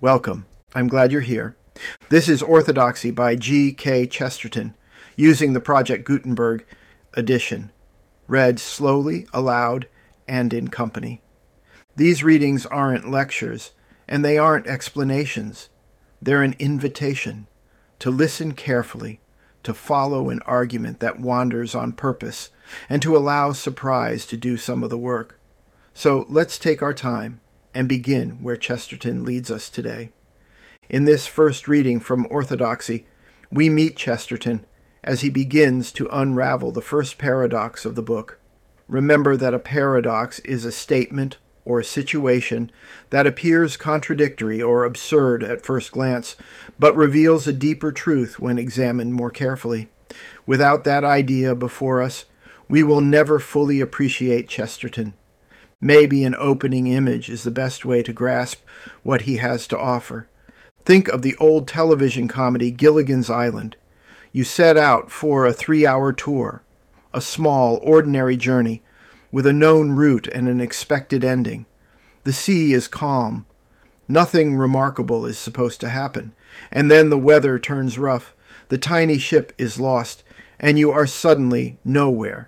Welcome. I'm glad you're here. This is Orthodoxy by G. K. Chesterton, using the Project Gutenberg edition, read slowly, aloud, and in company. These readings aren't lectures, and they aren't explanations. They're an invitation to listen carefully, to follow an argument that wanders on purpose, and to allow surprise to do some of the work. So let's take our time and begin where Chesterton leads us today. In this first reading from Orthodoxy, we meet Chesterton as he begins to unravel the first paradox of the book. Remember that a paradox is a statement or a situation that appears contradictory or absurd at first glance, but reveals a deeper truth when examined more carefully. Without that idea before us, we will never fully appreciate Chesterton. Maybe an opening image is the best way to grasp what he has to offer. Think of the old television comedy Gilligan's Island. You set out for a 3-hour tour, a small, ordinary journey, with a known route and an expected ending. The sea is calm. Nothing remarkable is supposed to happen. And then the weather turns rough. The tiny ship is lost, and you are suddenly nowhere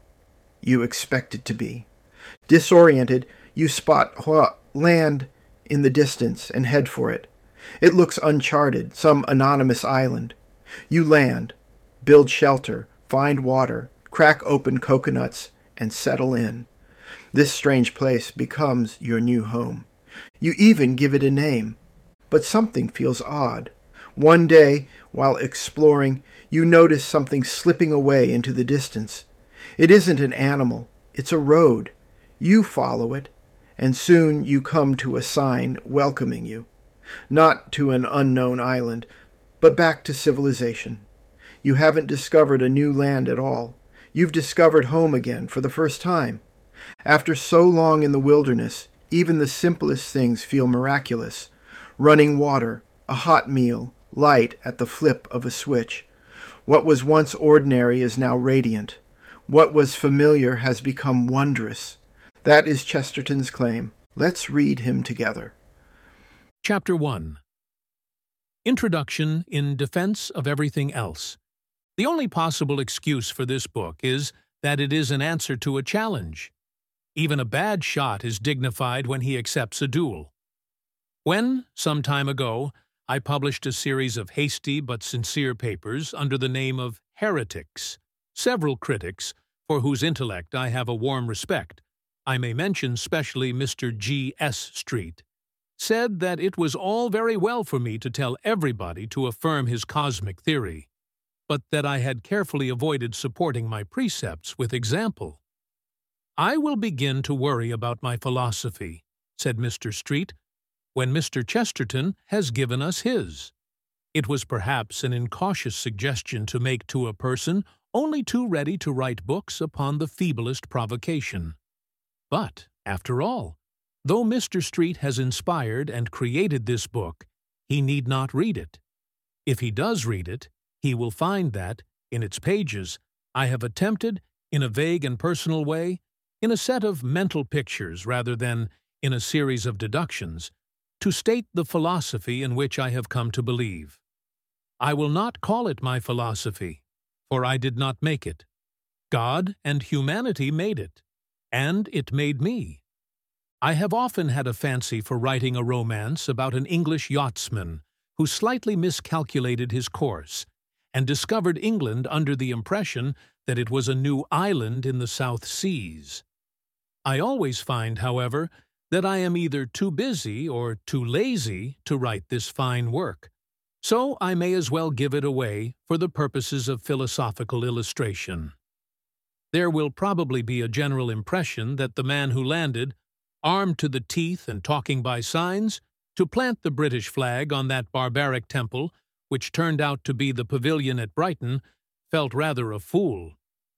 you expected to be. Disoriented, you spot land in the distance and head for it. It looks uncharted, some anonymous island. You land, build shelter, find water, crack open coconuts, and settle in. This strange place becomes your new home. You even give it a name. But something feels odd. One day, while exploring, you notice something slipping away into the distance. It isn't an animal, it's a road. You follow it, and soon you come to a sign welcoming you. Not to an unknown island, but back to civilization. You haven't discovered a new land at all. You've discovered home again for the first time. After so long in the wilderness, even the simplest things feel miraculous. Running water, a hot meal, light at the flip of a switch. What was once ordinary is now radiant. What was familiar has become wondrous. That is Chesterton's claim. Let's read him together. Chapter 1. Introduction in Defense of Everything Else. The only possible excuse for this book is that it is an answer to a challenge. Even a bad shot is dignified when he accepts a duel. When, some time ago, I published a series of hasty but sincere papers under the name of Heretics, several critics, for whose intellect I have a warm respect, I may mention specially Mr. G. S. Street, said that it was all very well for me to tell everybody to affirm his cosmic theory, but that I had carefully avoided supporting my precepts with example. "I will begin to worry about my philosophy," said Mr. Street, "when Mr. Chesterton has given us his." It was perhaps an incautious suggestion to make to a person only too ready to write books upon the feeblest provocation. But, after all, though Mr. Street has inspired and created this book, he need not read it. If he does read it, he will find that, in its pages, I have attempted, in a vague and personal way, in a set of mental pictures rather than in a series of deductions, to state the philosophy in which I have come to believe. I will not call it my philosophy, for I did not make it. God and humanity made it, and it made me. I have often had a fancy for writing a romance about an English yachtsman who slightly miscalculated his course and discovered England under the impression that it was a new island in the South Seas. I always find, however, that I am either too busy or too lazy to write this fine work, so I may as well give it away for the purposes of philosophical illustration. There will probably be a general impression that the man who landed, armed to the teeth and talking by signs, to plant the British flag on that barbaric temple, which turned out to be the pavilion at Brighton, felt rather a fool.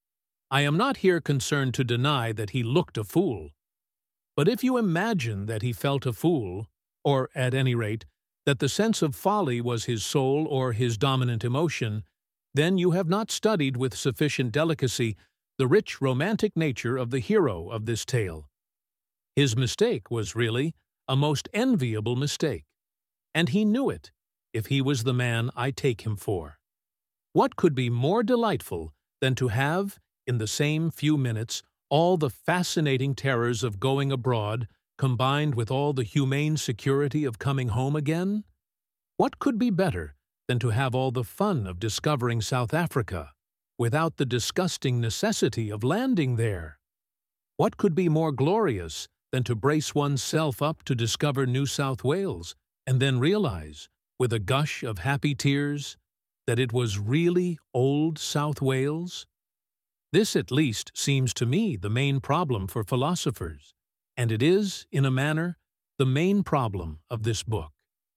I am not here concerned to deny that he looked a fool. But if you imagine that he felt a fool, or, at any rate, that the sense of folly was his sole or his dominant emotion, then you have not studied with sufficient delicacy the rich romantic nature of the hero of this tale. His mistake was really a most enviable mistake. and he knew it, if he was the man I take him for. What could be more delightful than to have, in the same few minutes, all the fascinating terrors of going abroad combined with all the humane security of coming home again? What could be better than to have all the fun of discovering South Africa without the disgusting necessity of landing there? What could be more glorious than to brace one's self up to discover New South Wales and then realize, with a gush of happy tears, that it was really old South Wales? This at least seems to me the main problem for philosophers, and it is, in a manner, the main problem of this book.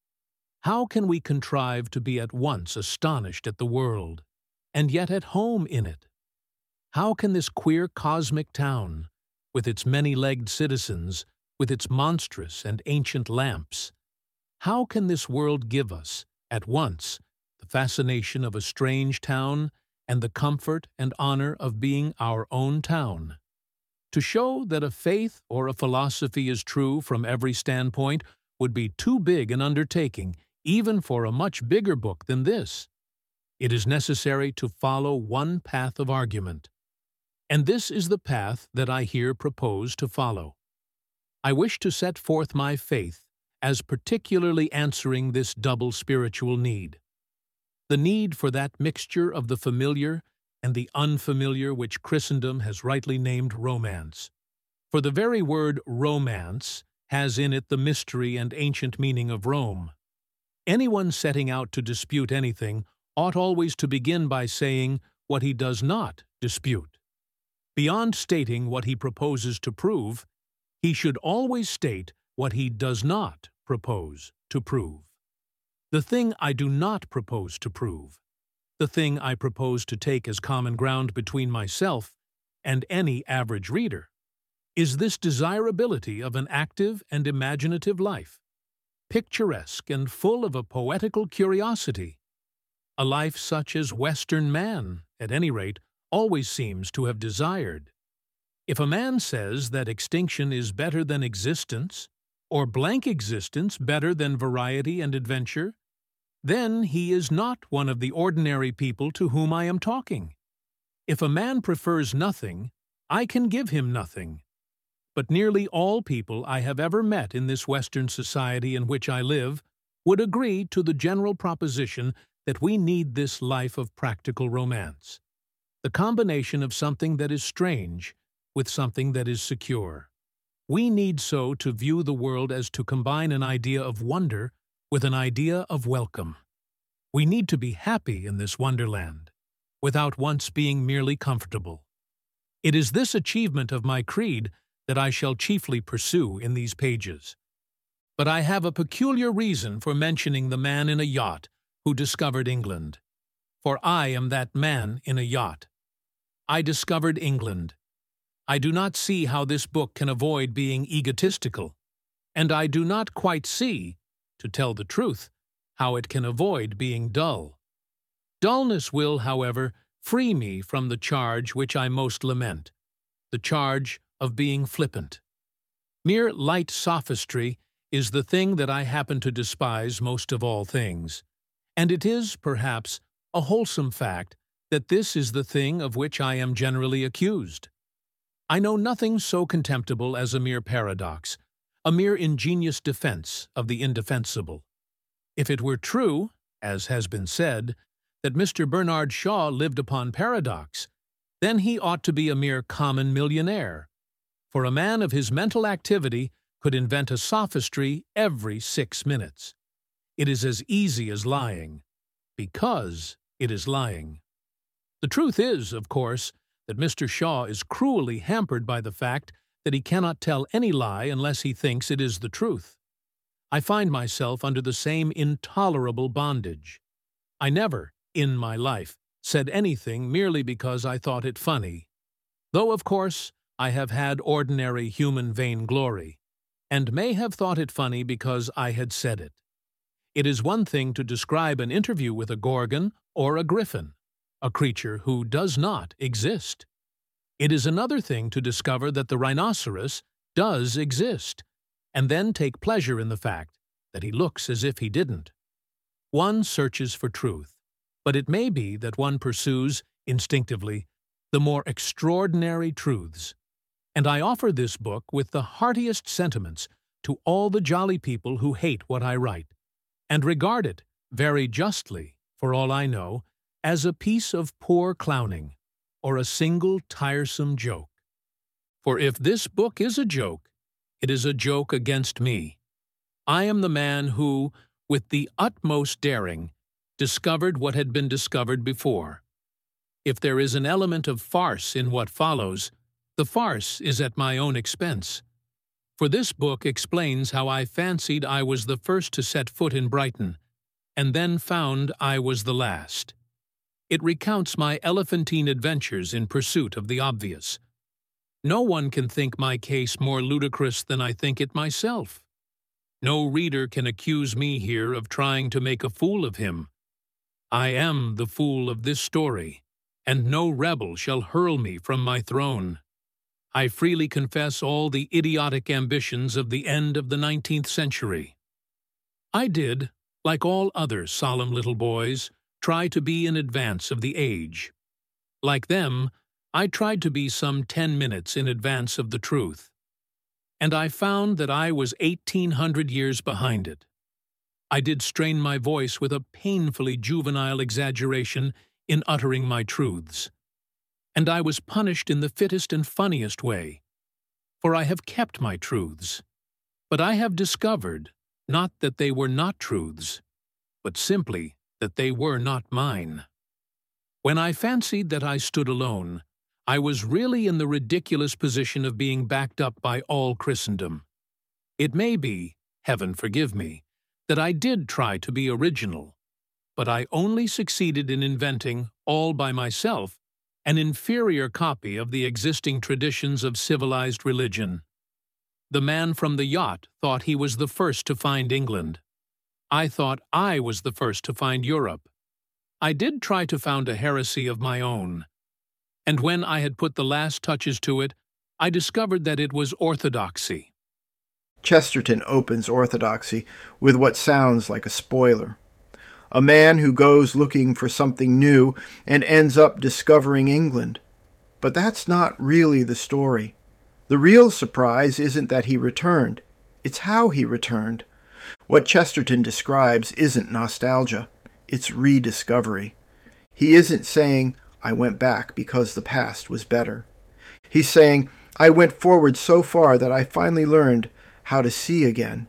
How can we contrive to be at once astonished at the world, and yet at home in it? How can this queer cosmic town, with its many-legged citizens, with its monstrous and ancient lamps, how can this world give us, at once, the fascination of a strange town and the comfort and honor of being our own town? To show that a faith or a philosophy is true from every standpoint would be too big an undertaking, even for a much bigger book than this. It is necessary to follow one path of argument, and this is the path that I here propose to follow. I wish to set forth my faith as particularly answering this double spiritual need: the need for that mixture of the familiar and the unfamiliar which Christendom has rightly named romance. For the very word romance has in it the mystery and ancient meaning of Rome. Anyone setting out to dispute anything ought always to begin by saying what he does not dispute. Beyond stating what he proposes to prove, he should always state what he does not propose to prove. The thing I do not propose to prove, the thing I propose to take as common ground between myself and any average reader, is this desirability of an active and imaginative life, picturesque and full of a poetical curiosity, a life such as Western man, at any rate, always seems to have desired. If a man says that extinction is better than existence, or blank existence better than variety and adventure, then he is not one of the ordinary people to whom I am talking. If a man prefers nothing, I can give him nothing. But nearly all people I have ever met in this Western society in which I live would agree to the general proposition that we need this life of practical romance, the combination of something that is strange with something that is secure. We need so to view the world as to combine an idea of wonder with an idea of welcome. We need to be happy in this wonderland, without once being merely comfortable. It is this achievement of my creed that I shall chiefly pursue in these pages. But I have a peculiar reason for mentioning the man in a yacht who discovered England. For I am that man in a yacht. I discovered England. I do not see how this book can avoid being egotistical, and I do not quite see, to tell the truth, how it can avoid being dull. Dullness will, however, free me from the charge which I most lament, the charge of being flippant. Mere light sophistry is the thing that I happen to despise most of all things, and it is, perhaps, a wholesome fact that this is the thing of which I am generally accused. I know nothing so contemptible as a mere paradox, a mere ingenious defense of the indefensible. If it were true, as has been said, that Mr. Bernard Shaw lived upon paradox, then he ought to be a mere common millionaire, for a man of his mental activity could invent a sophistry every 6 minutes. It is as easy as lying, because it is lying. The truth is, of course, that Mr. Shaw is cruelly hampered by the fact that he cannot tell any lie unless he thinks it is the truth. I find myself under the same intolerable bondage. I never, in my life, said anything merely because I thought it funny, though, of course, I have had ordinary human vainglory, and may have thought it funny because I had said it. It is one thing to describe an interview with a gorgon or a griffin, a creature who does not exist. It is another thing to discover that the rhinoceros does exist, and then take pleasure in the fact, that he looks as if he didn't. One searches for truth, but it may be that one pursues, instinctively, the more extraordinary truths. And I offer this book with the heartiest sentiments to all the jolly people who hate what I write, and regard it, very justly, for all I know, as a piece of poor clowning, or a single tiresome joke. For if this book is a joke, it is a joke against me. I am the man who, with the utmost daring, discovered what had been discovered before. If there is an element of farce in what follows, the farce is at my own expense. For this book explains how I fancied I was the first to set foot in Brighton, and then found I was the last. It recounts my elephantine adventures in pursuit of the obvious. No one can think my case more ludicrous than I think it myself. No reader can accuse me here of trying to make a fool of him. I am the fool of this story, and no rebel shall hurl me from my throne. I freely confess all the idiotic ambitions of the end of the 19th century. I did, like all other solemn little boys, try to be in advance of the age. Like them, I tried to be some 10 minutes in advance of the truth. And I found that I was 1,800 years behind it. I did strain my voice with a painfully juvenile exaggeration in uttering my truths. And I was punished in the fittest and funniest way, for I have kept my truths. But I have discovered, not that they were not truths, but simply that they were not mine. When I fancied that I stood alone, I was really in the ridiculous position of being backed up by all Christendom. It may be, heaven forgive me, that I did try to be original, but I only succeeded in inventing, all by myself, an inferior copy of the existing traditions of civilized religion. The man from the yacht thought he was the first to find England. I thought I was the first to find Europe. I did try to found a heresy of my own. And when I had put the last touches to it, I discovered that it was orthodoxy. Chesterton opens Orthodoxy with what sounds like a spoiler. A man who goes looking for something new and ends up discovering England. But that's not really the story. The real surprise isn't that he returned. It's how he returned. What Chesterton describes isn't nostalgia. It's rediscovery. He isn't saying, I went back because the past was better. He's saying, I went forward so far that I finally learned how to see again.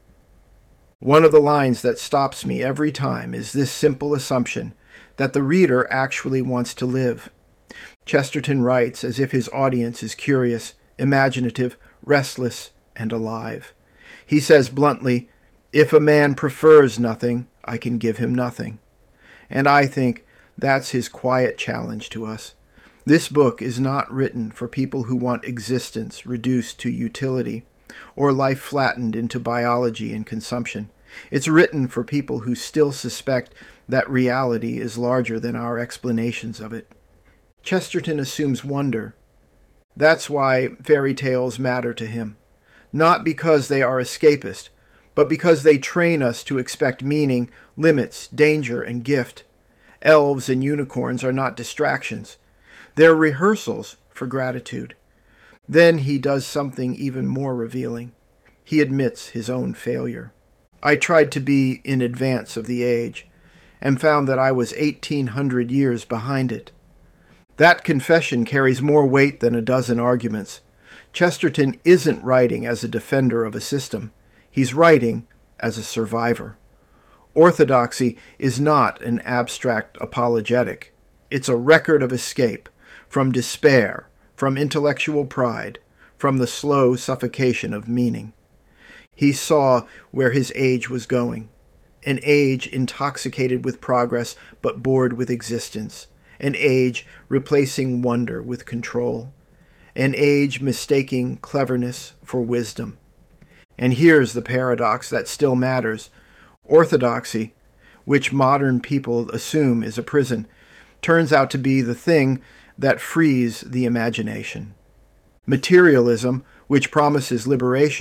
One of the lines that stops me every time is this simple assumption that the reader actually wants to live. Chesterton writes as if his audience is curious, imaginative, restless, and alive. He says bluntly, if a man prefers nothing, I can give him nothing. And I think that's his quiet challenge to us. This book is not written for people who want existence reduced to utility, or life flattened into biology and consumption. It's written for people who still suspect that reality is larger than our explanations of it. Chesterton assumes wonder. That's why fairy tales matter to him. Not because they are escapist, but because they train us to expect meaning, limits, danger, and gift. Elves and unicorns are not distractions. They're rehearsals for gratitude. Then he does something even more revealing. He admits his own failure. I tried to be in advance of the age, and found that I was 1,800 years behind it. That confession carries more weight than a dozen arguments. Chesterton isn't writing as a defender of a system. He's writing as a survivor. Orthodoxy is not an abstract apologetic. It's a record of escape from despair, from intellectual pride, from the slow suffocation of meaning. He saw where his age was going, an age intoxicated with progress but bored with existence, an age replacing wonder with control, an age mistaking cleverness for wisdom. And here's the paradox that still matters. Orthodoxy, which modern people assume is a prison, turns out to be the thing that frees the imagination. Materialism, which promises liberation,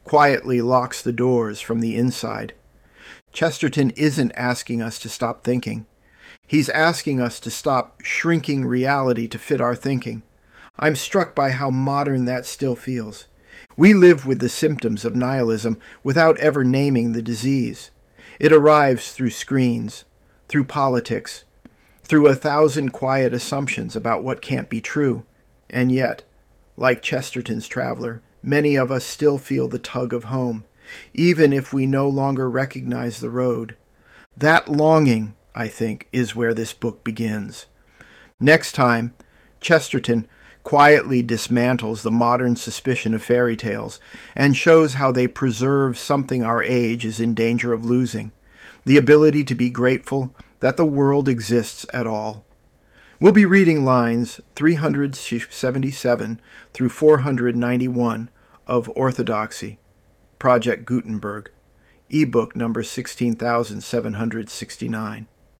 quietly locks the doors from the inside. Chesterton isn't asking us to stop thinking. He's asking us to stop shrinking reality to fit our thinking. I'm struck by how modern that still feels. We live with the symptoms of nihilism without ever naming the disease. It arrives through screens, through politics, through 1,000 quiet assumptions about what can't be true. And yet, like Chesterton's traveler, many of us still feel the tug of home, even if we no longer recognize the road. That longing, I think, is where this book begins. Next time, Chesterton quietly dismantles the modern suspicion of fairy tales and shows how they preserve something our age is in danger of losing, the ability to be grateful that the world exists at all. We'll be reading lines 377 through 491 of Orthodoxy, Project Gutenberg, ebook number 16769.